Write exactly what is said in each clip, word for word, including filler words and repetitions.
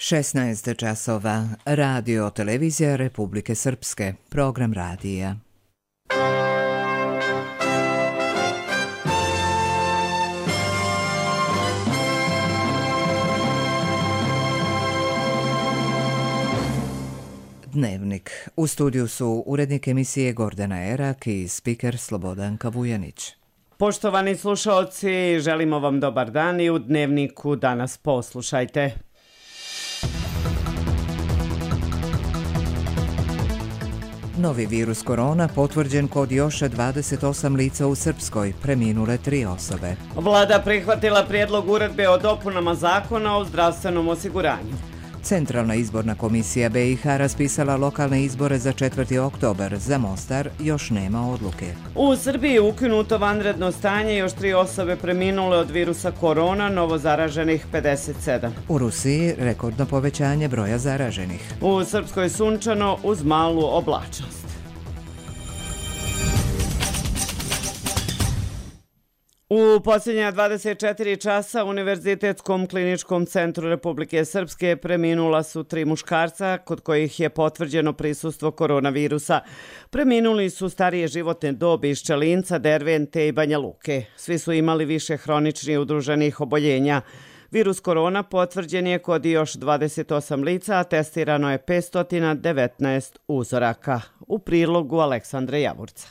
šesnaest časova. Radio televizija Republike Srpske. Program radija. Dnevnik. U studiju su urednik emisije Gordana Erak i spiker Slobodanka Vujanić. Poštovani slušalci, želimo vam dobar dan i u Dnevniku danas poslušajte. Novi virus korona potvrđen kod još dvadeset osam lica u Srpskoj, preminule tri osobe. Vlada prihvatila prijedlog uredbe o dopunama zakona o zdravstvenom osiguranju. Centralna izborna komisija B i H raspisala lokalne izbore za četvrti oktobar. Za Mostar još nema odluke. U Srbiji je ukinuto vanredno stanje, još tri osobe preminule od virusa korona, novo zaraženih pedeset sedam. U Rusiji rekordno povećanje broja zaraženih. U Srpskoj sunčano uz malu oblačnost. U posljednja dvadeset četiri časa u Univerzitetskom kliničkom centru Republike Srpske preminula su tri muškarca kod kojih je potvrđeno prisustvo koronavirusa. Preminuli su starije životne dobi iz Čelinca, Dervente i Banja Luke. Svi su imali više hroničnih udruženih oboljenja. Virus korona potvrđen je kod još dvadeset osam lica, a testirano je petsto devetnaest uzoraka. U prilogu Aleksandra Javurca.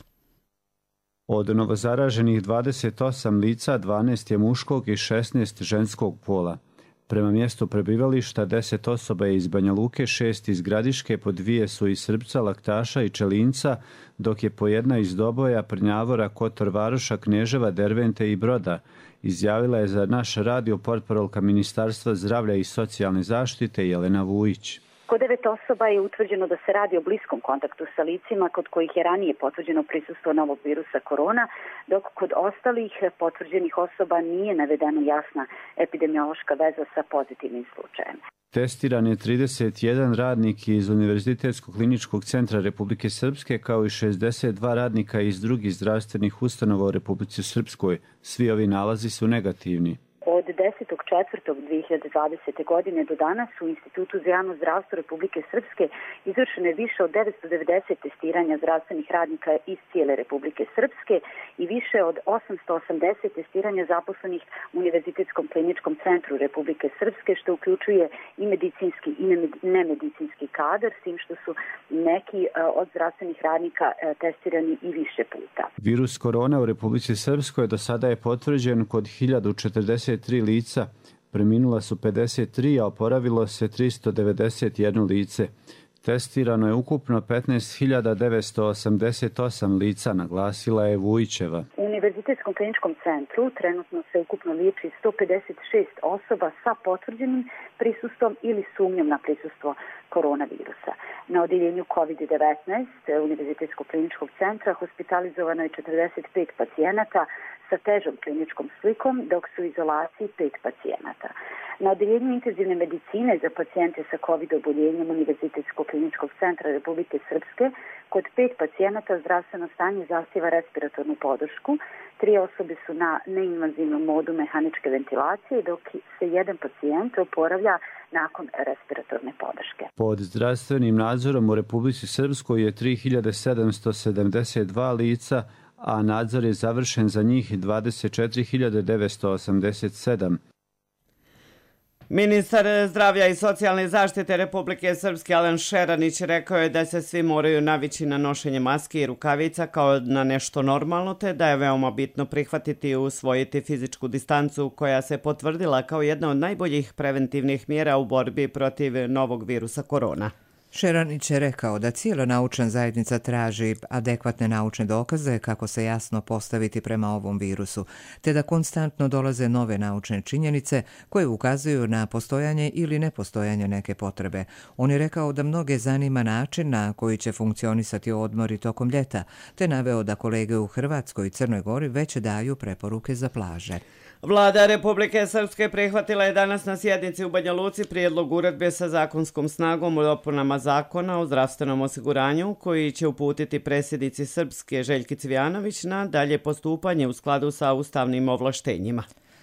Od novozaraženih dvadeset osam lica, dvanaest je muškog i šesnaest ženskog pola. Prema mjestu prebivališta deset osoba je iz Banja Luke, šest iz Gradiške, po dvije su iz Srpca, Laktaša i Čelinca, dok je po jedna iz Doboja, Prnjavora, Kotor Varoša, Kneževa, Dervente i Broda. Izjavila je za naš radio portparolka Ministarstva zdravlja i socijalne zaštite Jelena Vujić. Kod devet osoba je utvrđeno da se radi o bliskom kontaktu sa licima kod kojih je ranije potvrđeno prisustvo novog virusa korona, dok kod ostalih potvrđenih osoba nije navedena jasna epidemiološka veza sa pozitivnim slučajem. Testiran je trideset jedan radnik iz Univerzitetskog kliničkog centra Republike Srpske kao i šezdeset dva radnika iz drugih zdravstvenih ustanova u Republici Srpskoj. Svi ovi nalazi su negativni. Od desetog četvrtog dve hiljade dvadesete. godine do danas u Institutu za javno zdravstvo Republike Srpske izvršeno je više od devetsto devedeset testiranja zdravstvenih radnika iz cijele Republike Srpske i više od osamsto osamdeset testiranja zaposlenih u Univerzitetskom kliničkom centru Republike Srpske, što uključuje i medicinski i nemedicinski kadar, s tim što su neki od zdravstvenih radnika testirani i više puta. Virus korona u Republici Srpskoj do sada je potvrđen kod hiljadu četrdeset tri lica, preminula su pedeset tri, a oporavilo se tristo devedeset jedno lice. Testirano je ukupno petnaest hiljada devetsto osamdeset osam lica, naglasila je Vujićeva. U Univerzitetskom kliničkom centru trenutno se ukupno liječi sto pedeset šest osoba sa potvrđenim prisustvom ili sumnjom na prisustvo koronavirusa. Na odjeljenju kovid devetnaest Univerzitetskog kliničkog centra hospitalizovano je četrdeset pet pacijenata sa težom kliničkom slikom, dok su u izolaciji pet pacijenata. Na odjeljenju intenzivne medicine za pacijente sa COVID oboljenjem Univerzitetskog kliničkog centra Republike Srpske kod pet pacijenata zdravstveno stanje zahtjeva respiratornu podršku. Tri osobe su na neinvazivnom modu mehaničke ventilacije, dok se jedan pacijent oporavlja nakon respiratorne podrške. Pod zdravstvenim nadzorom u Republici Srpskoj je tri hiljade sedamsto sedamdeset dva lica, a nadzor je završen za njih dvadeset četiri hiljade devetsto osamdeset sedam. Ministar zdravlja i socijalne zaštite Republike Srpske Alen Šeranić rekao je da se svi moraju navići na nošenje maski i rukavica kao na nešto normalno, te da je veoma bitno prihvatiti i usvojiti fizičku distancu koja se potvrdila kao jedna od najboljih preventivnih mjera u borbi protiv novog virusa korona. Šeranić je rekao da cijela naučna zajednica traži adekvatne naučne dokaze kako se jasno postaviti prema ovom virusu, te da konstantno dolaze nove naučne činjenice koje ukazuju na postojanje ili nepostojanje neke potrebe. On je rekao da mnoge zanima način na koji će funkcionisati odmori tokom ljeta, te naveo da kolege u Hrvatskoj i Crnoj Gori već daju preporuke za plaže. Vlada Republike Srpske prihvatila je danas na sjednici u Banja Luci prijedlog uredbe sa zakonskom snagom u dopunama zakona o zdravstvenom osiguranju koji će uputiti predsjednici Srpske Željki Cvijanović na dalje postupanje u skladu sa ustavnim ovlaštenjima.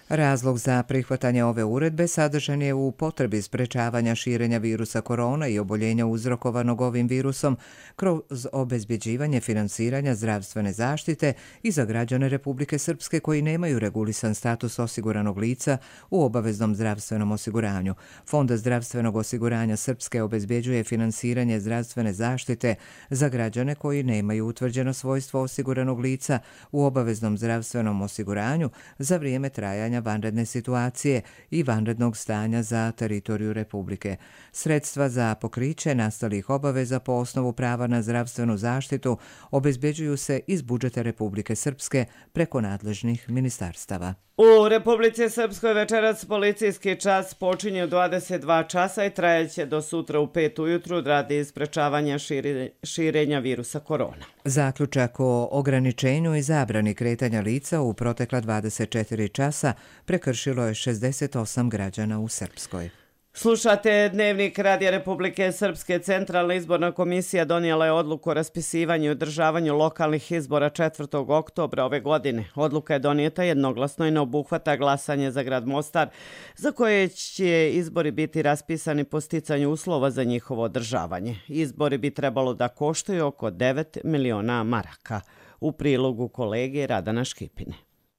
Razlog za prihvatanje ove uredbe sadržan je u potrebi sprečavanja širenja virusa korona i oboljenja uzrokovanog ovim virusom kroz obezbjeđivanje finansiranja zdravstvene zaštite i za građane Republike Srpske koji nemaju regulisan status osiguranog lica u obaveznom zdravstvenom osiguranju. Fond zdravstvenog osiguranja Srpske obezbjeđuje finansiranje zdravstvene zaštite za građane koji nemaju utvrđeno svojstvo osiguranog lica u obaveznom zdravstvenom osiguranju za vrijeme trajanja vanredne situacije i vanrednog stanja za teritoriju Republike. Sredstva za pokriće nastalih obaveza po osnovu prava na zdravstvenu zaštitu obezbeđuju se iz budžeta Republike Srpske preko nadležnih ministarstava. U Republici Srpskoj večeras policijski čas počinje u dvadeset dva časa i trajaće do sutra u pet ujutru radi sprečavanja širenja virusa korona. Zaključak o ograničenju i zabrani kretanja lica u protekla dvadeset četiri časa prekršilo je šezdeset osam građana u Srpskoj. Slušate Dnevnik Radija Republike Srpske. Centralna izborna komisija donijela je odluku o raspisivanju i održavanju lokalnih izbora četvrtog oktobra ove godine. Odluka je donijeta jednoglasno i ne obuhvata glasanje za grad Mostar, za koje će izbori biti raspisani po sticanju uslova za njihovo održavanje. Izbori bi trebalo da koštaju oko devet miliona maraka. U prilogu kolege Radana Škipine.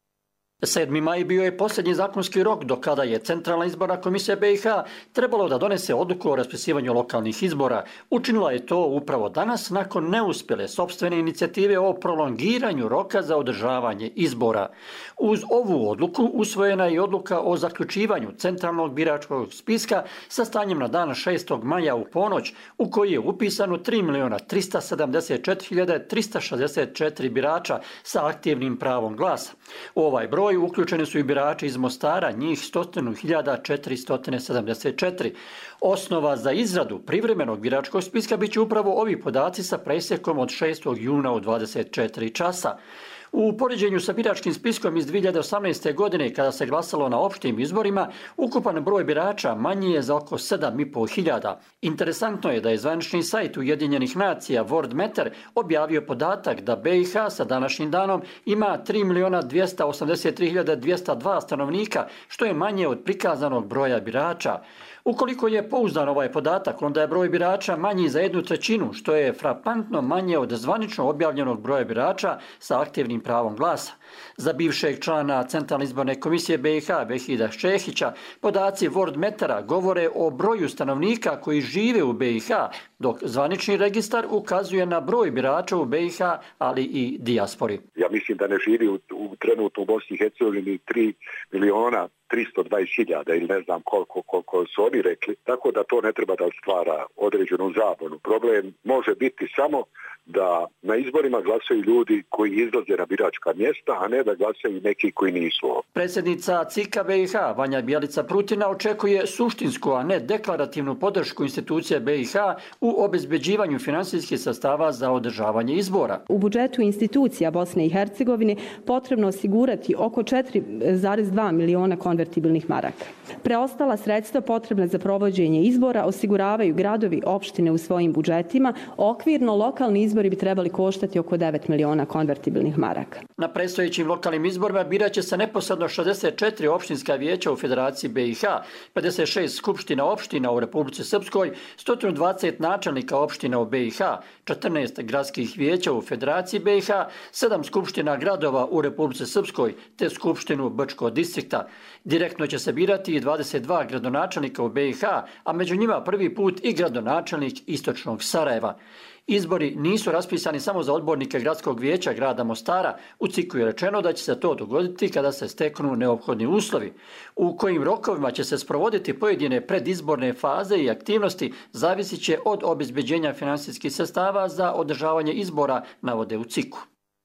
sedmi maj bio je posljednji zakonski rok do kada je Centralna izborna komisija B i H trebalo da donese odluku o raspisivanju lokalnih izbora. Učinila je to upravo danas nakon neuspjele sopstvene inicijative o prolongiranju roka za održavanje izbora. Uz ovu odluku usvojena je odluka o zaključivanju Centralnog biračkog spiska sa stanjem na dan šestog maja u ponoć, u koji je upisano tri miliona trista sedamdeset četiri hiljade trista šezdeset četiri birača sa aktivnim pravom glasa. U ovaj broj uključeni su i birači iz Mostara, njih sto hiljada četiristo sedamdeset četiri. Osnova za izradu privremenog biračkog spiska biće upravo ovi podaci sa presjekom od šestog juna u dvadeset četiri časa. U poređenju sa biračkim spiskom iz dvije hiljade osamnaeste. godine, kada se glasalo na opštim izborima, ukupan broj birača manji je za oko sedam i po hiljada. Interesantno je da je zvanični sajt Ujedinjenih nacija Worldmeter objavio podatak da B i H sa današnjim danom ima tri miliona dvjesto osamdeset tri hiljade dvjesto dva stanovnika, što je manje od prikazanog broja birača. Ukoliko je pouzdan ovaj podatak, onda je broj birača manji za jednu trećinu, što je frapantno manje od zvanično objavljenog broja birača sa aktivnim pravom glasa. Za bivšeg člana Centralne izborne komisije B i H Vehida Šehića, podaci Worldmetera govore o broju stanovnika koji žive u B i H, dok zvanični registar ukazuje na broj birača u B i H, ali i dijaspori. Ja mislim da ne živi u, u trenutno u Bosni i Hercegovini tri miliona tristo dvadeset hiljada ili ne znam koliko, koliko su oni rekli, tako da to ne treba da stvara određenu zabunu. Problem može biti samo da na izborima glasaju ljudi koji izlaze na biračka mjesta, a ne da glasaju neki koji nisu. Predsjednica C I K-a B i H Vanja Bjelica Prutina očekuje suštinsku, a ne deklarativnu podršku institucije B i H u obezbeđivanju finansijskih sredstava za održavanje izbora. U budžetu institucija Bosne i Hercegovine potrebno osigurati oko četiri zarez dva miliona konvertibilnih maraka. Preostala sredstva potrebna za provođenje izbora osiguravaju gradovi, opštine u svojim budžetima. Okvirno lokalni izbori bi trebali koštati oko devet miliona konvertibilnih maraka. Na predstojećim lokalnim izborima biraće se neposredno šezdeset četiri opštinska vijeća u Federaciji B i H, pedeset šest skupština opština u Republici Srpskoj, sto dvadeset načelnika opština u B i H, četrnaest gradskih vijeća u Federaciji B i H, sedam skupština gradova u Republici Srpskoj te skupštinu Brčkog distrikta. Direktno će se birati i dvadeset dva gradonačelnika u B i H, a među njima prvi put i gradonačelnik Istočnog Sarajeva. Izbori nisu raspisani samo za odbornike gradskog vijeća grada Mostara. U C I K-u je rečeno da će se to dogoditi kada se steknu neophodni uslovi. U kojim rokovima će se sprovoditi pojedine predizborne faze i aktivnosti zavisit će od obezbeđenja finansijskih sredstava za održavanje izbora, navode u C I K-u.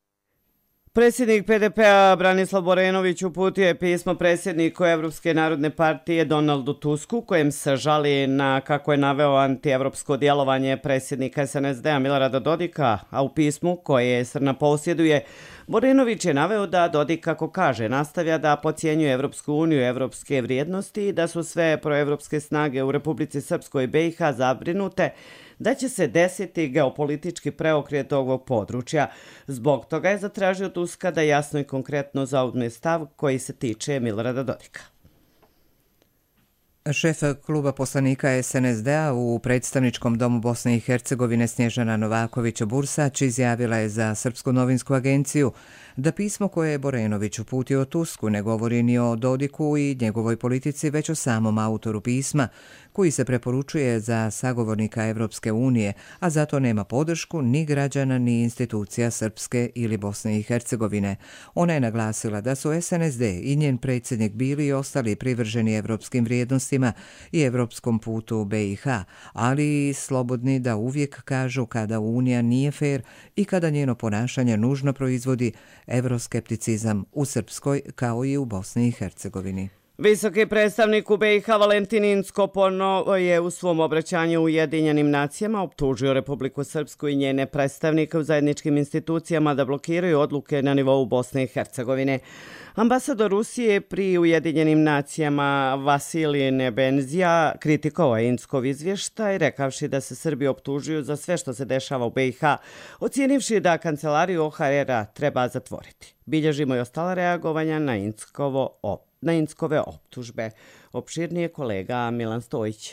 Predsjednik P D P-a Branislav Borenović uputio je pismo predsjedniku Evropske narodne partije Donaldu Tusku, kojem se žali na, kako je naveo, antievropsko djelovanje predsjednika S N S D-a Milorada Dodika, a u pismu koje Srna posjeduje, Borenović je naveo da Dodik, kako kaže, nastavlja da podcjenjuje Evropsku uniju i evropske vrijednosti i da su sve proevropske snage u Republici Srpskoj i B i H zabrinute da će se desiti geopolitički preokret ovog područja. Zbog toga je zatražio Tuska da jasno i konkretno zauzme stav koji se tiče Milorada Dodika. Šef kluba poslanika es en es de-a u predstavničkom domu Bosne i Hercegovine Snježana Novaković-Bursać izjavila je za Srpsku novinsku agenciju da pismo koje je Borenović uputio Tusku ne govori ni o Dodiku i njegovoj politici, već o samom autoru pisma, koji se preporučuje za sagovornika Evropske unije, a zato nema podršku ni građana ni institucija Srpske ili Bosne i Hercegovine. Ona je naglasila da su es en es de i njen predsjednik bili i ostali privrženi evropskim vrijednostima i evropskom putu u be i ha, ali i slobodni da uvijek kažu kada Unija nije fer i kada njeno ponašanje nužno proizvodi evroskepticizam u Srpskoj kao i u Bosni i Hercegovini. Visoki predstavnik u be i ha Valentin Incko ponovo je u svom obraćanju Ujedinjenim nacijama optužio Republiku Srpsku i njene predstavnike u zajedničkim institucijama da blokiraju odluke na nivou Bosne i Hercegovine. Ambasador Rusije pri Ujedinjenim nacijama Vasilij Nebenzija kritikovao je Inckov izvještaj, rekavši da se Srbi optužuju za sve što se dešava u be i ha, ocijenivši da kancelariju o ha er-a treba zatvoriti. Bilježimo i ostala reagovanja na Inckovo op. na Inckove optužbe. Opširnije kolega Milan Stojić.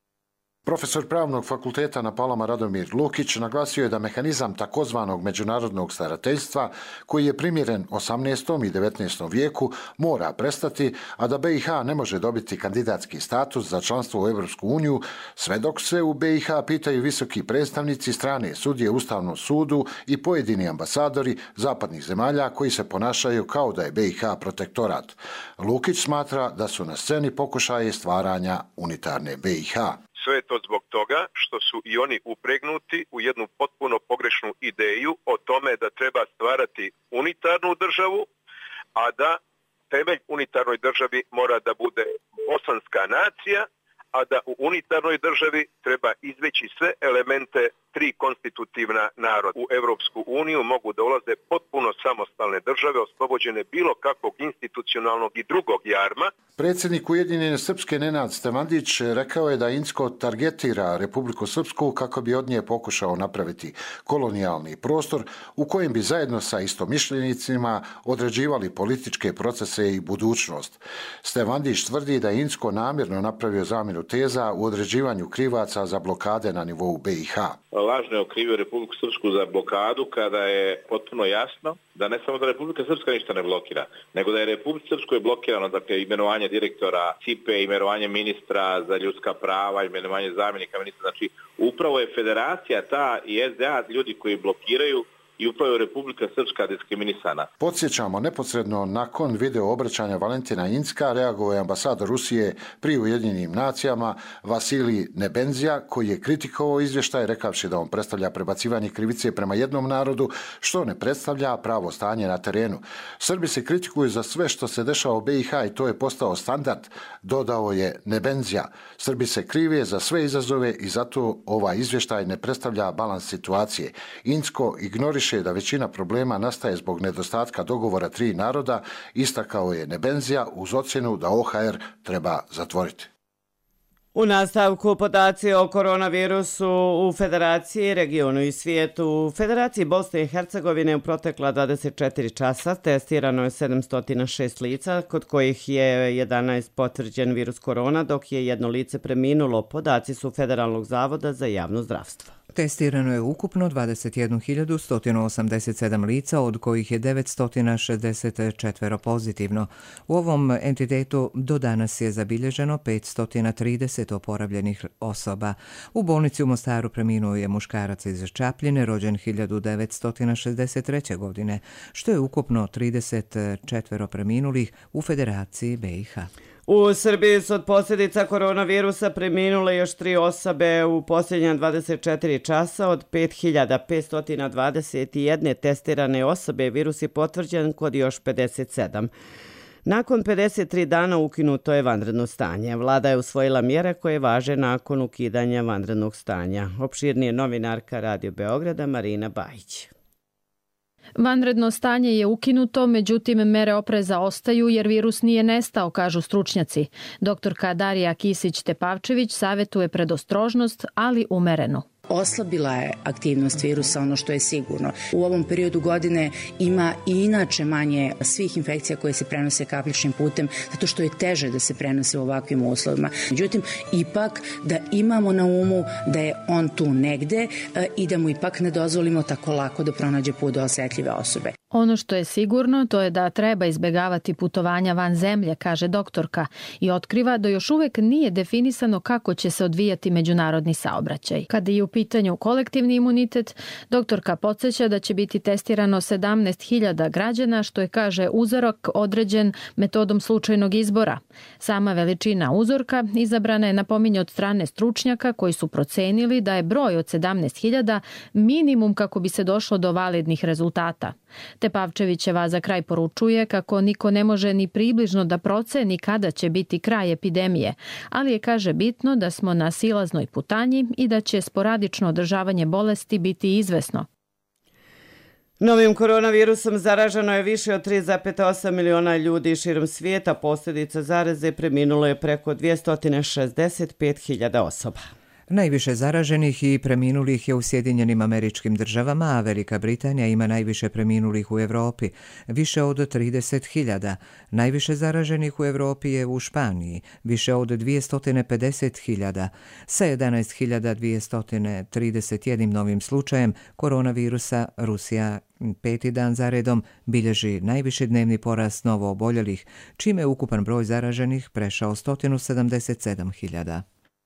Profesor Pravnog fakulteta na Palama Radomir Lukić naglasio je da mehanizam takozvanog međunarodnog starateljstva, koji je primjeren osamnaestom i devetnaestom vijeku, mora prestati, a da be i ha ne može dobiti kandidatski status za članstvo u Evropsku uniju, sve dok se u be i ha pitaju visoki predstavnici, strane sudije Ustavnom sudu i pojedini ambasadori zapadnih zemalja koji se ponašaju kao da je be i ha protektorat. Lukić smatra da su na sceni pokušaje stvaranja unitarne be i ha. Sve je to zbog toga što su i oni upregnuti u jednu potpuno pogrešnu ideju o tome da treba stvarati unitarnu državu, a da temelj unitarnoj državi mora da bude bosanska nacija, a da u unitarnoj državi treba izveći sve elemente tri konstitutivna naroda. U Evropsku uniju mogu da ulaze potpuno samostalne države, oslobođene bilo kakvog institucionalnog i drugog jarma. Predsjednik Ujedinjene Srpske Nenad Stevandić rekao je da Incko targetira Republiku Srpsku kako bi od nje pokušao napraviti kolonijalni prostor u kojem bi zajedno sa istomišljenicima određivali političke procese i budućnost. Stevandić tvrdi da je Incko namjerno napravio zamjenu teza u određivanju krivaca za blokade na nivou be i ha. Lažno je okrivio Republiku Srpsku za blokadu kada je potpuno jasno da ne samo da Republika Srpska ništa ne blokira, nego da je Republika Srpska je blokirano, dakle, imenovanje direktora C I P E, imenovanje ministra za ljudska prava, imenovanje zamjenika ministra. Znači, upravo je federacija ta i es de a ljudi koji blokiraju i upravo je Republika Srpska diskriminisana. Podsjećamo, neposredno nakon video obraćanja Valentina Incka reagovao je ambasador Rusije pri Ujedinjenim nacijama Vasilij Nebenzija, koji je kritikovao izvještaj rekavši da on predstavlja prebacivanje krivice prema jednom narodu, što ne predstavlja pravo stanje na terenu. Srbi se kritikuju za sve što se dešava u be i ha i to je postao standard, dodao je Nebenzija. Srbi se krive za sve izazove i zato ovaj izvještaj ne predstavlja balans situacije. Incko ignoriše da većina problema nastaje zbog nedostatka dogovora tri naroda, istakao je Nebenzija uz ocjenu da o ha er treba zatvoriti. U nastavku podaci o koronavirusu u Federaciji, regionu i svijetu. U Federaciji Bosne i Hercegovine u protekla dvadeset četiri časa testirano je sedamsto šest lica, kod kojih je jedanaest potvrđen virus korona, dok je jedno lice preminulo. Podaci su Federalnog zavoda za javno zdravstvo. Testirano je ukupno dvadeset jednu hiljadu sto osamdeset sedam lica, od kojih je devetsto šezdeset četiri pozitivno. U ovom entitetu do danas je zabilježeno petsto trideset oporavljenih osoba. U bolnici u Mostaru preminuo je muškarac iz Čapljine, rođen hiljadu devetsto šezdeset treće. godine, što je ukupno trideset četiri preminulih u Federaciji be i ha. U Srbiji su od posljedica koronavirusa preminule još tri osobe u posljednja dvadeset četiri časa. Od pet hiljada petsto dvadeset jedne testirane osobe virus je potvrđen kod još pedeset sedam. Nakon pedeset tri dana ukinuto je vanredno stanje. Vlada je usvojila mjere koje važe nakon ukidanja vanrednog stanja. Opširnije novinarka Radio Beograda Marina Bajić. Vanredno stanje je ukinuto, međutim mere opreza ostaju jer virus nije nestao, kažu stručnjaci. Doktorka Darija Kisić-Tepavčević savjetuje predostrožnost, ali umereno. Oslabila je aktivnost virusa, ono što je sigurno. U ovom periodu godine ima i inače manje svih infekcija koje se prenose kapljičnim putem, zato što je teže da se prenose u ovakvim uslovima. Međutim, ipak da imamo na umu da je on tu negde i da mu ipak ne dozvolimo tako lako da pronađe put do osetljive osobe. Ono što je sigurno to je da treba izbegavati putovanja van zemlje, kaže doktorka, i otkriva da još uvek nije definisano kako će se odvijati međunarodni saobraćaj. Kada je u pitanju kolektivni imunitet, doktorka podsjeća da će biti testirano sedamnaest hiljada građana, što je, kaže, uzorak određen metodom slučajnog izbora. Sama veličina uzorka izabrana je, napominje, od strane stručnjaka koji su procenili da je broj od sedamnaest hiljada minimum kako bi se došlo do validnih rezultata. Tepavčevićeva za kraj poručuje kako niko ne može ni približno da proceni kada će biti kraj epidemije, ali je, kaže, bitno da smo na silaznoj putanji i da će sporadično održavanje bolesti biti izvesno. Novim koronavirusom zaraženo je više od tri zarez osam miliona ljudi širom svijeta. Posljedica zaraze preminulo je preko dvjesto šezdeset pet hiljada osoba. Najviše zaraženih i preminulih je u Sjedinjenim Američkim Državama, a Velika Britanija ima najviše preminulih u Evropi, više od trideset hiljada. Najviše zaraženih u Evropi je u Španiji, više od dvjesto pedeset hiljada. Sa jedanaest hiljada dvjesto trideset jedan novim slučajem koronavirusa, Rusija peti dan zaredom bilježi najviši dnevni porast novo oboljelih, čime je ukupan broj zaraženih prešao sto sedamdeset sedam hiljada.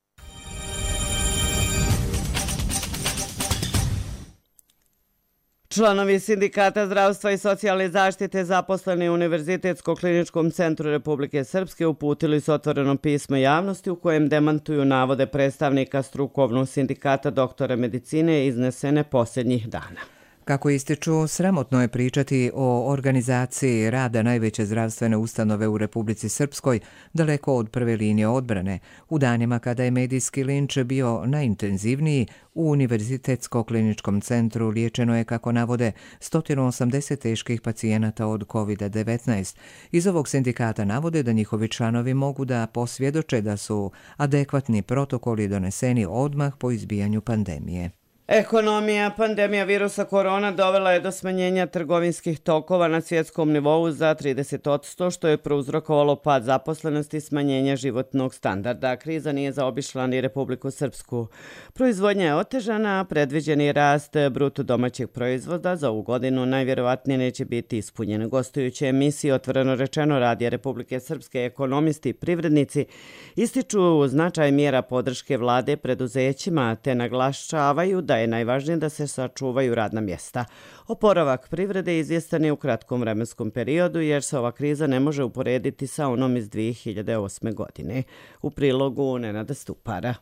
Članovi Sindikata zdravstva i socijalne zaštite zaposleni u Univerzitetskom kliničkom centru Republike Srpske uputili su otvoreno pismo javnosti u kojem demantuju navode predstavnika strukovnog sindikata doktora medicine iznesene posljednjih dana. Kako ističu, sramotno je pričati o organizaciji rada najveće zdravstvene ustanove u Republici Srpskoj daleko od prve linije odbrane, u danima kada je medijski linč bio najintenzivniji. U Univerzitetskom kliničkom centru liječeno je, kako navode, sto osamdeset teških pacijenata od kovid devetnaest. Iz ovog sindikata navode da njihovi članovi mogu da posvjedoče da su adekvatni protokoli doneseni odmah po izbijanju pandemije. Ekonomija, pandemija virusa korona dovela je do smanjenja trgovinskih tokova na svjetskom nivou za trideset posto, što je prouzrokovalo pad zaposlenosti i smanjenja životnog standarda. Kriza nije zaobišla ni Republiku Srpsku. Proizvodnja je otežana, a predviđeni rast bruto domaćeg proizvoda za ovu godinu najvjerovatnije neće biti ispunjen. Gostujući emisiji Otvoreno rečeno Radija Republike Srpske, ekonomisti i privrednici ističu značaj mjera podrške vlade preduzećima te naglašavaju da je najvažnije da se sačuvaju radna mjesta. Oporavak privrede izvjestan je u kratkom vremenskom periodu jer se ova kriza ne može uporediti sa onom iz dvije hiljade osme. godine. U prilogu Nenada Stupara.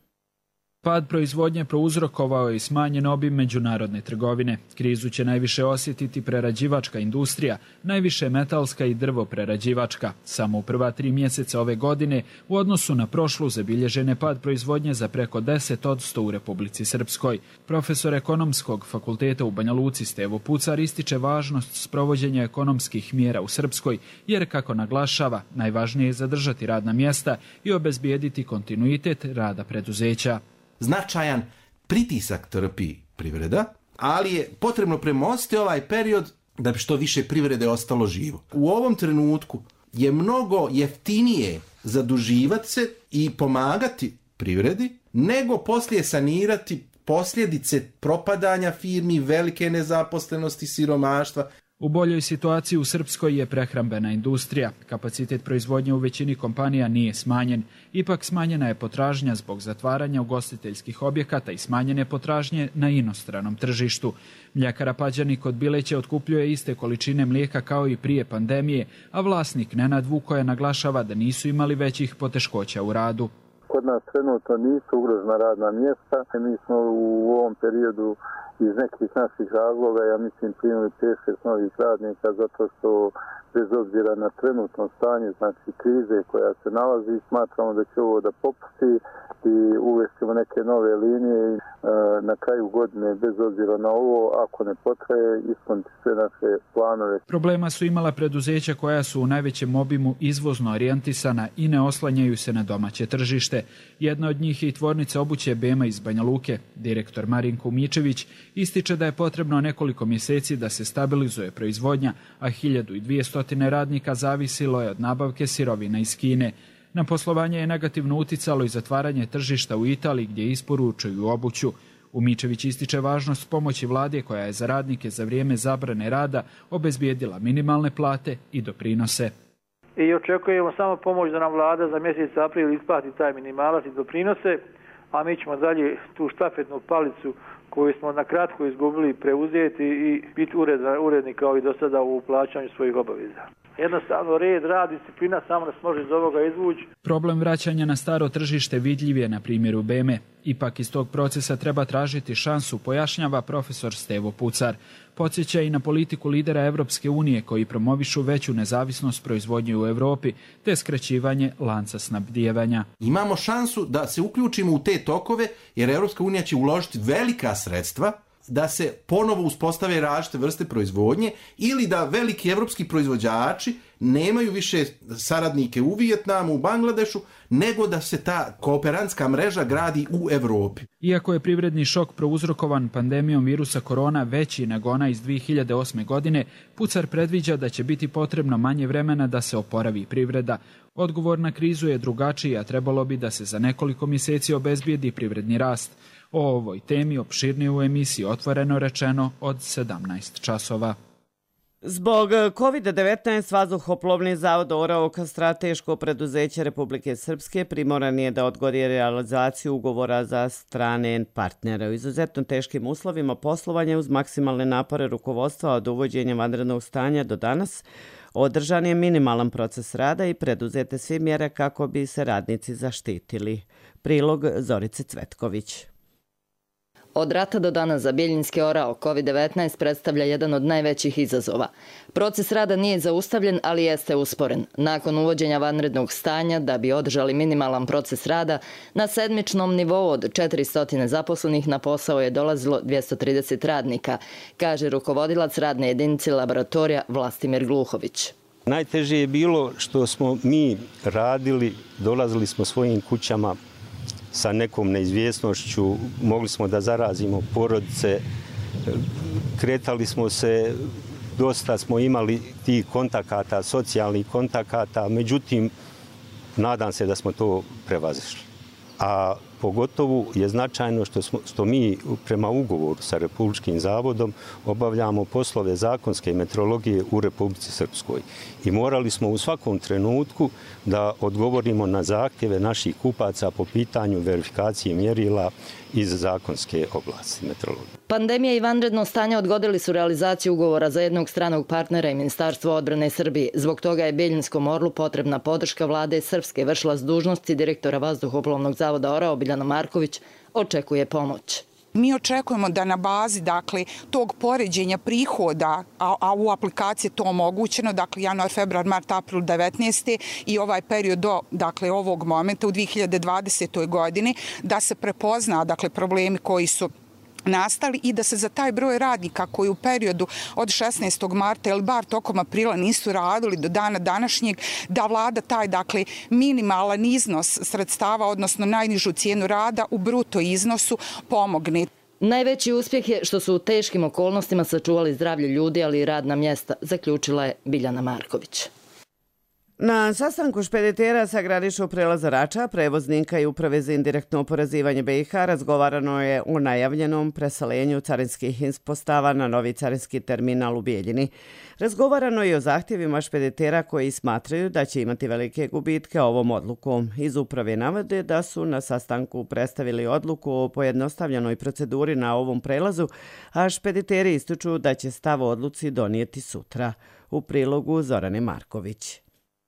Pad proizvodnje prouzrokovao je i smanjen obim međunarodne trgovine. Krizu će najviše osjetiti prerađivačka industrija, najviše metalska i drvoprerađivačka. Samo u prva tri mjeseca ove godine u odnosu na prošlu zabilježen je pad proizvodnje za preko deset posto u Republici Srpskoj. Profesor ekonomskog fakulteta u Banja Luci Stevo Pucar ističe važnost sprovođenja ekonomskih mjera u Srpskoj, jer, kako naglašava, najvažnije je zadržati radna mjesta i obezbijediti kontinuitet rada preduzeća. Značajan pritisak trpi privreda, ali je potrebno premostiti ovaj period da bi što više privrede ostalo živo. U ovom trenutku je mnogo jeftinije zaduživati se i pomagati privredi, nego poslije sanirati posljedice propadanja firmi, velike nezaposlenosti, siromaštva. U boljoj situaciji u Srpskoj je prehrambena industrija. Kapacitet proizvodnje u većini kompanija nije smanjen. Ipak smanjena je potražnja zbog zatvaranja ugostiteljskih objekata i smanjene potražnje na inostranom tržištu. Mljekara Pađani kod Bileće otkupljuje iste količine mlijeka kao i prije pandemije, a vlasnik Nenad Vukoja naglašava da nisu imali većih poteškoća u radu. Kod nas trenutno nisu ugrožena radna mjesta. Mi smo u ovom periodu iz nekih naših razloga, ja mislim, primili pet šest novih radnika zato što bez obzira na trenutno stanje, znači krize koja se nalazi, smatramo da će ovo da popusti i uvestimo neke nove linije i e, na kraju godine, bez obzira na ovo, ako ne potraje, ispuniti sve naše planove. Problema su imala preduzeća koja su u najvećem obimu izvozno orijentisana i ne oslanjaju se na domaće tržište. Jedna od njih je i tvornica obuće Bema iz Banja Luke. Direktor Marinko Mičević ističe da je potrebno nekoliko mjeseci da se stabilizuje proizvodnja, a hiljadu dvjesto radnika zavisilo je od nabavke sirovina iz Kine. Na poslovanje je negativno uticalo i zatvaranje tržišta u Italiji gdje isporučuju obuću. Umičević ističe važnost pomoći vlade koja je za radnike za vrijeme zabrane rada obezbijedila minimalne plate i doprinose. I očekujemo samo pomoć da nam vlada za mjesec april isplati taj minimalac i doprinose, a mi ćemo dalje tu štafetnu palicu koju smo na kratko izgubili preuzeti i biti uredni kao i do sada u plaćanju svojih obaveza. Jednostavno red, rad, disciplina samo nas može iz ovoga izvući. Problem vraćanja na staro tržište vidljiv je na primjeru Beme. Ipak iz tog procesa treba tražiti šansu, pojašnjava profesor Stevo Pucar. Podsjeća i na politiku lidera Evropske unije koji promovišu veću nezavisnost proizvodnje u Europi te skraćivanje lanca snabdijevanja. Imamo šansu da se uključimo u te tokove jer Evropska unija će uložiti velika sredstva da se ponovo uspostave različite vrste proizvodnje ili da veliki evropski proizvođači nemaju više saradnike u Vijetnamu, u Bangladešu, nego da se ta kooperantska mreža gradi u Evropi. Iako je privredni šok prouzrokovan pandemijom virusa korona veći nego ona iz dvije hiljade osme. godine, Pucar predviđa da će biti potrebno manje vremena da se oporavi privreda. Odgovor na krizu je drugačiji, a trebalo bi da se za nekoliko mjeseci obezbijedi privredni rast. O ovoj temi opširnije u emisiji Otvoreno rečeno od sedamnaest časova. Zbog kovid devetnaest Vazduhoplovni zavod Oraoka, strateško preduzeće Republike Srpske, primoran je da odgodi realizaciju ugovora za strane partnere. U izuzetno teškim uslovima poslovanja uz maksimalne napore rukovodstva od uvođenja vanrednog stanja do danas održan je minimalan proces rada i preduzete sve mjere kako bi se radnici zaštitili. Prilog Zorice Cvetković. Od rata do danas za Bijeljinski orao kovid devetnaest predstavlja jedan od najvećih izazova. Proces rada nije zaustavljen, ali jeste usporen. Nakon uvođenja vanrednog stanja, da bi održali minimalan proces rada, na sedmičnom nivou od četiristo zaposlenih na posao je dolazilo dvjesto trideset radnika, kaže rukovodilac radne jedinice laboratorija Vlastimir Gluhović. Najteže je bilo što smo mi radili, dolazili smo svojim kućama sa nekom neizvjesnošću, mogli smo da zarazimo porodice, kretali smo se, dosta smo imali tih kontakata, socijalnih kontakata, međutim, nadam se da smo to prevazišli. A pogotovo je značajno što, smo, što mi prema ugovoru sa Republičkim zavodom obavljamo poslove zakonske meteorologije u Republici Srpskoj. I morali smo u svakom trenutku da odgovorimo na zahtjeve naših kupaca po pitanju verifikacije mjerila iz zakonske oblasti meteorologije. Pandemija i vanredno stanje odgodili su realizaciju ugovora za jednog stranog partnera i Ministarstvo odbrane Srbije. Zbog toga je Bijeljinskom orlu potrebna podrška vlade Srpske. Vršilac dužnosti direktora Vazduhoplovnog zavoda Orao Biljana Marković očekuje pomoć. Mi očekujemo da na bazi dakle, tog poređenja prihoda, a, a u aplikaciji to omogućeno, dakle januar, februar, mart, april devetnaeste i ovaj period do dakle, ovog momenta u dvije hiljade dvadesetoj. godini, da se prepozna dakle, problemi koji su nastali i da se za taj broj radnika koji u periodu od šesnaestog marta ili bar tokom aprila nisu radili do dana današnjeg, da vlada taj dakle minimalan iznos sredstava, odnosno najnižu cijenu rada u bruto iznosu pomogne. Najveći uspjeh je što su u teškim okolnostima sačuvali zdravlje ljudi, ali i radna mjesta, zaključila je Biljana Marković. Na sastanku špeditera sa graničnog prelaza Rača, prevoznika i uprave za indirektno oporezivanje B i H razgovarano je o najavljenom preselenju carinskih ispostava na novi carinski terminal u Bijeljini. Razgovarano je o zahtjevima špeditera koji smatraju da će imati velike gubitke ovom odlukom. Iz uprave navode da su na sastanku predstavili odluku o pojednostavljenoj proceduri na ovom prelazu, a špediteri ističu da će stav o odluci donijeti sutra. U prilogu Zorane Marković.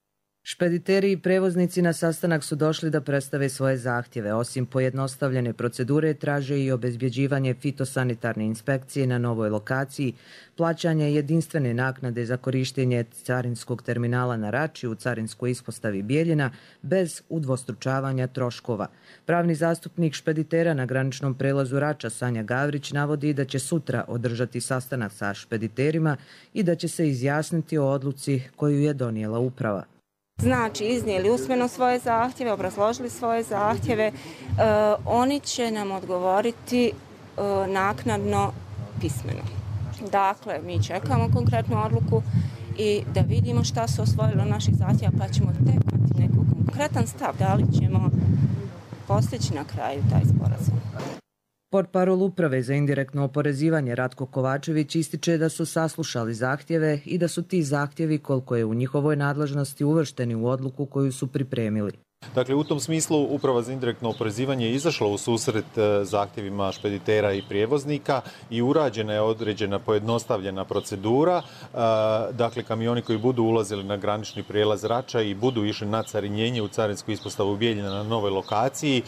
Špediteri i prevoznici na sastanak su došli da predstave svoje zahtjeve. Osim pojednostavljene procedure, traže i obezbjeđivanje fitosanitarne inspekcije na novoj lokaciji, plaćanje jedinstvene naknade za korištenje carinskog terminala na Rači u carinskoj ispostavi Bijeljina bez udvostručavanja troškova. Pravni zastupnik špeditera na graničnom prelazu Rača Sanja Gavrić navodi da će sutra održati sastanak sa špediterima i da će se izjasniti o odluci koju je donijela uprava. Znači, iznijeli usmeno svoje zahtjeve, obrazložili svoje zahtjeve, e, oni će nam odgovoriti e, naknadno pismeno. Dakle, mi čekamo konkretnu odluku i da vidimo šta su osvojili od naših zahtjeva, pa ćemo tek imati nekog konkretan stav, da li ćemo postići na kraju taj sporazum. Portparol Uprave za indirektno oporezivanje Ratko Kovačević ističe da su saslušali zahtjeve i da su ti zahtjevi, koliko je u njihovoj nadležnosti, uvršteni u odluku koju su pripremili. Dakle, u tom smislu Uprava za indirektno oporezivanje je izašla u susret zahtjevima špeditera i prijevoznika i urađena je određena pojednostavljena procedura. Dakle, kamioni koji budu ulazili na granični prijelaz Rača i budu išli na carinjenje u carinsku ispostavu Bijeljina na novoj lokaciji,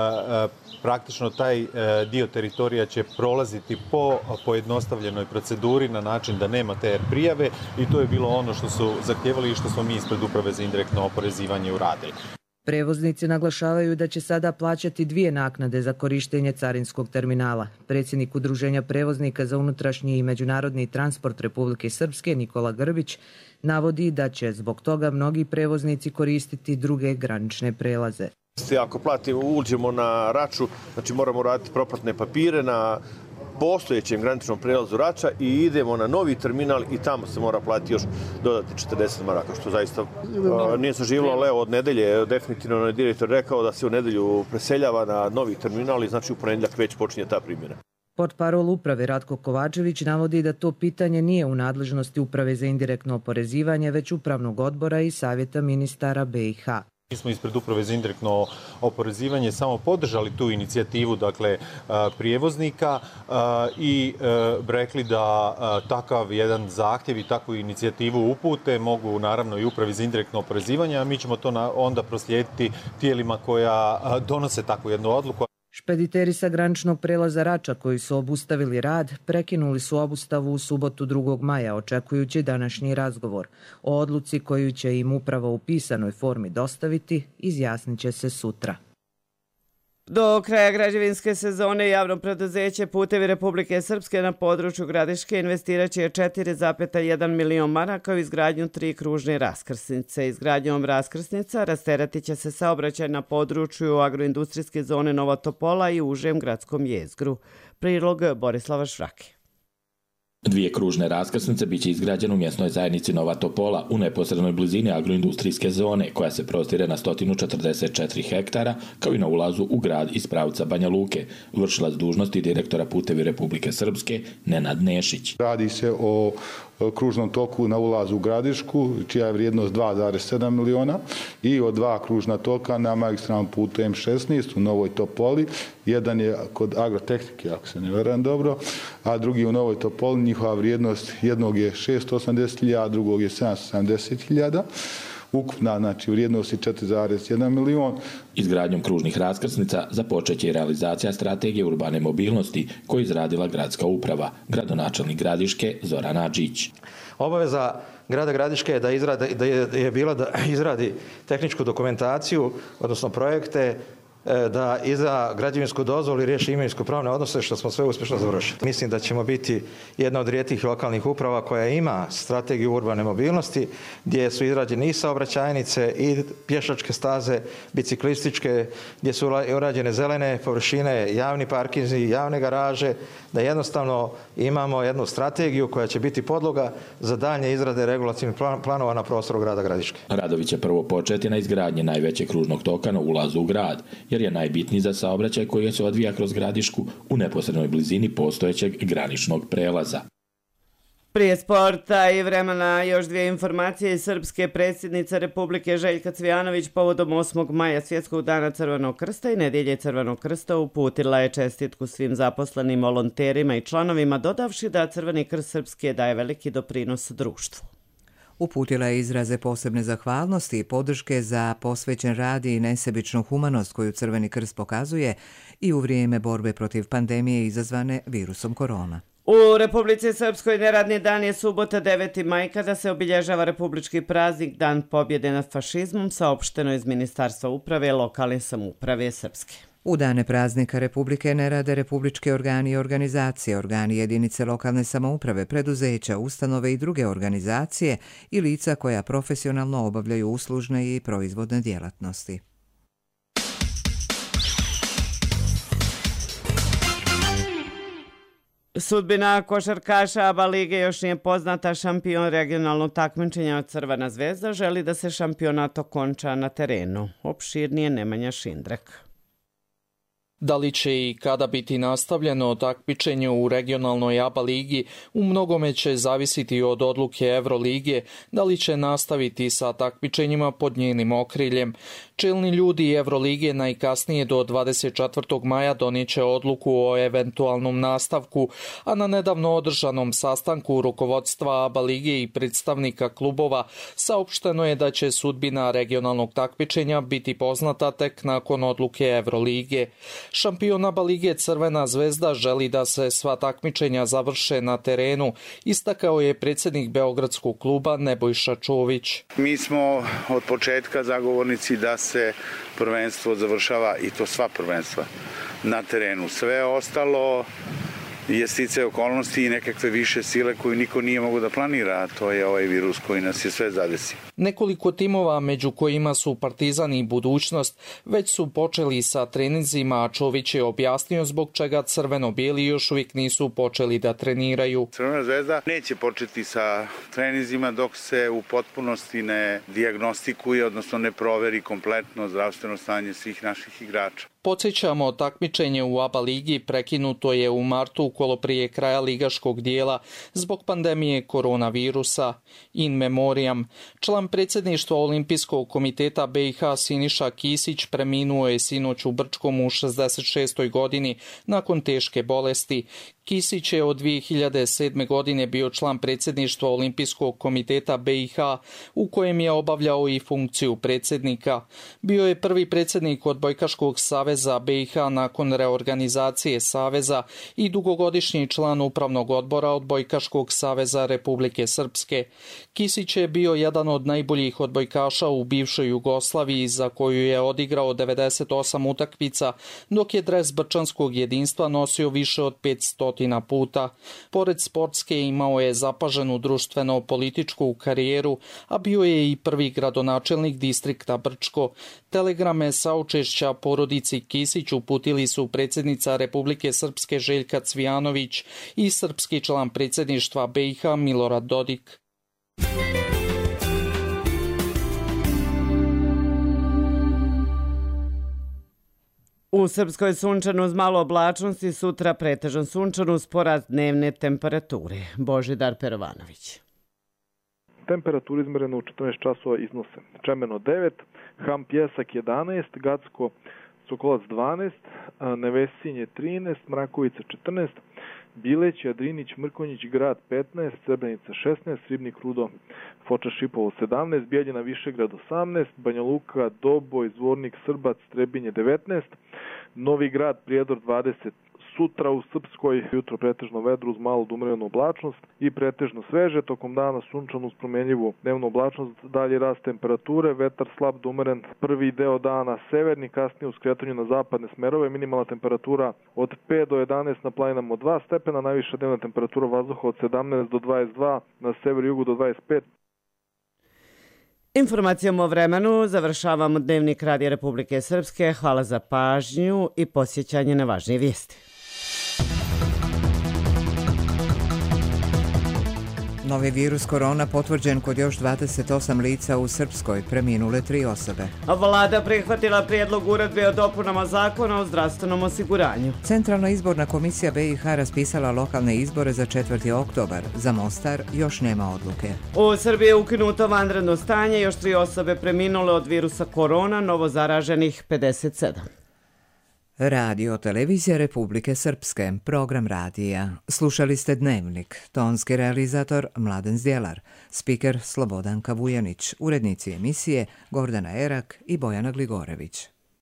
praktično taj dio teritorija će prolaziti po pojednostavljenoj proceduri na način da nema te er prijave i to je bilo ono što su zahtjevali i što smo mi ispred Uprave za indirektno oporezivanje uradili. Prevoznici naglašavaju da će sada plaćati dvije naknade za korištenje carinskog terminala. Predsjednik Udruženja prevoznika za unutrašnji i međunarodni transport Republike Srpske Nikola Grbić navodi da će zbog toga mnogi prevoznici koristiti druge granične prelaze. Ako platimo, uđemo na Raču, znači moramo raditi propratne papire na postojećem graničnom prelazu Rača i idemo na novi terminal i tamo se mora platiti još dodati četrdeset maraka, što zaista uh, nije se živilo, ali evo od nedelje, definitivno je direktor rekao da se u nedelju preseljava na novi terminal i znači u ponedjeljak već počinje ta primjena. Portparol Uprave Ratko Kovačević navodi da to pitanje nije u nadležnosti Uprave za indirektno oporezivanje, već Upravnog odbora i Savjeta ministara be i ha. Mi smo ispred Uprave za indirektno oporezivanje samo podržali tu inicijativu, dakle, prijevoznika i rekli da takav jedan zahtjev i takvu inicijativu upute mogu naravno i Upravi za indirektno oporezivanje, a mi ćemo to onda proslijediti tijelima koja donose takvu jednu odluku. Špediteri sa graničnog prelaza Rača koji su obustavili rad, prekinuli su obustavu u subotu drugog maja, očekujući današnji razgovor. O odluci koju će im upravo u pisanoj formi dostaviti, izjasnit će se sutra. Do kraja građevinske sezone javno preduzeće Putevi Republike Srpske na području Gradiške investirat će četiri zarez jedan milion maraka u izgradnju tri kružne raskrsnice. Izgradnjom raskrsnica rasteretit će se saobraćaj na području agroindustrijske zone Nova Topola i užem gradskom jezgru. Prilog Borislava Švrake. Dvije kružne raskrsnice biće izgrađene u mjesnoj zajednici Nova Topola u neposrednoj blizini agroindustrijske zone koja se prostire na sto četrdeset četiri hektara kao i na ulazu u grad iz pravca Banja Luke, vršilac dužnosti direktora Putevi Republike Srpske Nenad Nešić. Radi se o kružnom toku na ulazu u Gradišku, čija je vrijednost dva zarez sedam miliona i o dva kružna toka na magistralnom putu em šesnaest u Novoj Topoli. Jedan je kod agrotehnike, ako se ne varam dobro, a drugi u Novoj Topoli. Njihova vrijednost jednog je šesto osamdeset hiljada, drugog je sedamsto sedamdeset hiljada. Ukupna, znači, vrijednost je četiri zarez jedan milion. Izgradnjom kružnih raskrsnica započeće i realizacija strategije urbane mobilnosti koju je izradila gradska uprava, gradonačelnik Gradiške Zoran Adžić. Obaveza grada Gradiške je da, izradi, da je, je bila da izradi tehničku dokumentaciju, odnosno projekte, da izda građevinsku dozvolu i riješi imovinsko-pravne odnose, što smo sve uspješno završili. Mislim da ćemo biti jedna od rijetkih lokalnih uprava koja ima strategiju urbane mobilnosti, gdje su izrađene i saobraćajnice i pješačke staze, biciklističke, gdje su urađene zelene površine, javni parkinzi, javne garaže, da jednostavno imamo jednu strategiju koja će biti podloga za daljnje izrade regulativnih planova na prostoru grada Gradiške. Radovi će prvo početi na izgradnji najvećeg kružnog toka na ulazu u grad, jer je najbitniji za saobraćaj koji se odvija kroz Gradišku u neposrednoj blizini postojećeg graničnog prelaza. Prije sporta i vremena još dvije informacije. Srpske predsjednica Republike Željka Cvijanović povodom osmog maja Svjetskog dana Crvenog krsta i nedjelje Crvenog krsta uputila je čestitku svim zaposlenim volonterima i članovima, dodavši da Crveni krst Srpske daje veliki doprinos društvu. Uputila je izraze posebne zahvalnosti i podrške za posvećen rad i nesebičnu humanost koju Crveni krst pokazuje i u vrijeme borbe protiv pandemije izazvane virusom korona. U Republici Srpskoj neradni dan je subota deveti maj kada se obilježava republički praznik Dan pobjede nad fašizmom, saopšteno iz Ministarstva uprave i lokalne samouprave Srpske. U dane praznika Republike ne rade republički organi i organizacije, organi jedinice lokalne samouprave, preduzeća, ustanove i druge organizacije i lica koja profesionalno obavljaju uslužne i proizvodne djelatnosti. Sudbina košarkaša A B A lige još nije poznata. Šampion regionalnog takmičenja Crvena zvezda želi da se šampionat okonča na terenu. Opširnije Nemanja Šindrek. Da li će i kada biti nastavljeno takmičenje u regionalnoj A B A ligi, u mnogome će zavisiti od odluke Evrolige, da li će nastaviti sa takmičenjima pod njenim okriljem. Čelni ljudi Evrolige najkasnije do dvadeset četvrtog maja donijeće odluku o eventualnom nastavku, a na nedavno održanom sastanku rukovodstva A B A lige i predstavnika klubova saopšteno je da će sudbina regionalnog takmičenja biti poznata tek nakon odluke Evrolige. Šampion A B A lige Crvena zvezda želi da se sva takmičenja završe na terenu, istakao je predsjednik beogradskog kluba Nebojša Čović. Mi smo od početka zagovornici da se prvenstvo završava, i to sva prvenstva, na terenu. Sve ostalo je sticaj okolnosti i nekakve više sile koju niko nije mogao da planira, a to je ovaj virus koji nas je sve zadesio. Nekoliko timova, među kojima su Partizan i Budućnost, već su počeli sa treninzima, a Čović je objasnio zbog čega crveno-bijeli još uvijek nisu počeli da treniraju. Crvena zvezda neće početi sa treninzima dok se u potpunosti ne dijagnostikuje, odnosno ne proveri kompletno zdravstveno stanje svih naših igrača. Podsjećamo, takmičenje u A B A ligi prekinuto je u martu ukolo prije kraja ligaškog dijela zbog pandemije koronavirusa. In memoriam, član predsjedništva Olimpijskog komiteta B i H Siniša Kisić preminuo je sinoć u Brčkom u šezdeset šestoj godini nakon teške bolesti. Kisić je od dvije hiljade sedme. godine bio član predsjedništva Olimpijskog komiteta B i H, u kojem je obavljao i funkciju predsjednika. Bio je prvi predsjednik Odbojkaškog saveza B i H nakon reorganizacije saveza i dugogodišnji član upravnog odbora Odbojkaškog saveza Republike Srpske. Kisić je bio jedan od najboljih odbojkaša u bivšoj Jugoslaviji, za koju je odigrao devedeset osam utakmica, dok je dres brčanskog jedinstva nosio više od petsto puta. Pored sportske imao je zapaženu društveno-političku karijeru, a bio je i prvi gradonačelnik distrikta Brčko. Telegrame saučešća porodici Kisić uputili su predsjednica Republike Srpske Željka Cvijanović i srpski član predsjedništva B i H Milorad Dodik. U Srpskoj sunčano uz malo oblačnosti, sutra pretežan sunčan uz porast dnevne temperature. Božidar Perovanović. Temperatura izmerena u četrnaest časova iznose Čemeno devet, Ham Pjesak jedanaest, Gacko Sokolac dvanaest, Nevesinje trinaest, Mrakovica četrnaest, Bileć, Jadrinić, Mrkonjić, Grad petnaest, Srebrenica šesnaest, Ribnik, Rudo, Foča, Šipovo sedamnaest, Bijeljina, Višegrad osamnaest, Banja Luka, Doboj, Zvornik, Srbac, Trebinje devetnaest, Novi Grad, Prijedor dvadeset. Sutra u Srpskoj jutro pretežno vedro uz malu da umerenu oblačnost i pretežno sveže, tokom dana sunčano uz promjenjivu dnevnu oblačnost, dalje rast temperature, vetar slab da umeren prvi deo dana severni, kasnije u skretanju na zapadne smerove, minimalna temperatura od pet do jedanaest na planinama od dva stepena, najviša dnevna temperatura vazduha od sedamnaest do dvadeset dva, na severu i jugu do dvadeset pet. Informacijom o vremenu završavamo Dnevnik Radija Republike Srpske. Hvala za pažnju i posjećanje na važnije vijesti. Novi virus korona potvrđen kod još dvadeset osam lica u Srpskoj, preminule tri osobe. Vlada prihvatila prijedlog uredbe o dopunama zakona o zdravstvenom osiguranju. Centralna izborna komisija B i H raspisala lokalne izbore za četvrti oktobar. Za Mostar još nema odluke. U Srbiji je ukinuto vanredno stanje, još tri osobe preminule od virusa korona, novo zaraženih pedeset sedam. Radio Televizija Republike Srpske, program radija. Slušali ste Dnevnik, tonski realizator Mladen Zdjelar, spiker Slobodanka Vujanić, urednici emisije Gordana Erak i Bojana Gligorević.